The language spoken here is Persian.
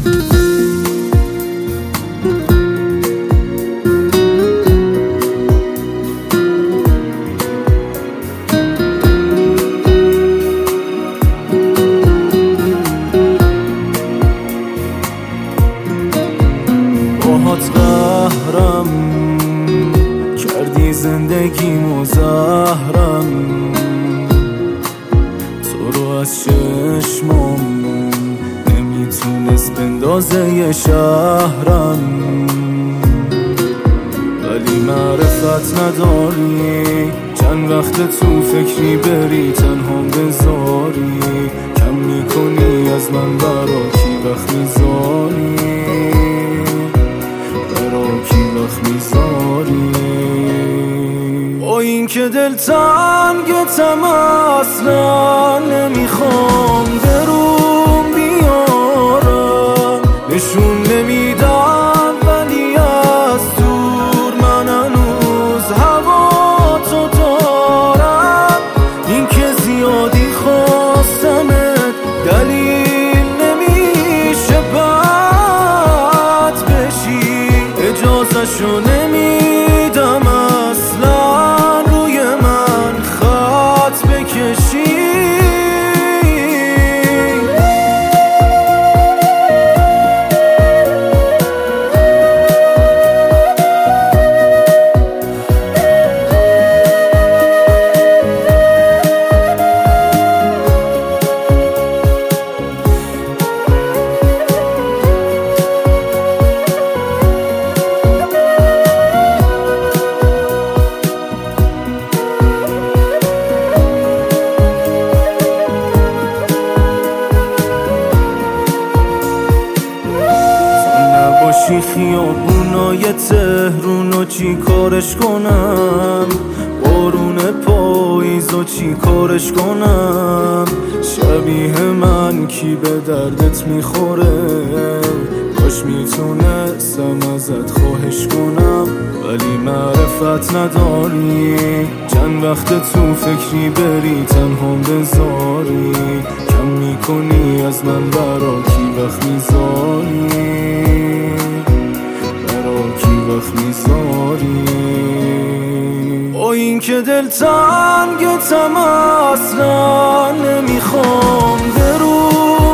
باهات قهرم کردی زندگیمو زهرم، تو رو از چشمام نمیتونست بندازه یه شهرم، ولی معرفت نداری، چند وقت تو فکری بری تنها بذاری، کم میکنی از من برا کی وقت میذاری، کی وقت میذاری. با این که دل تنگتم اصلا نمیخوام بروم بیارم، نشون نمیدم ولی از دور من هنوز هوا تو دارم، این که زیادی خواستمت دلیل نمیشه بد بشی، اجازه‌شو نمیدم اصلا روی من خط بکشی. باشی خیابونای تهرونو چی کارش کنم، بارون پاییزو چی کارش کنم، شبیه من کی به دردت میخوره، کاش میتونستم ازت خواهش کنم، ولی معرفت نداری، چند وقت تو فکری بری تنها بذاری، کم میکنی از من برا کی وقت میذاری، وقت میذاری. با این که دل تنگتم اصلا نمیخوام برو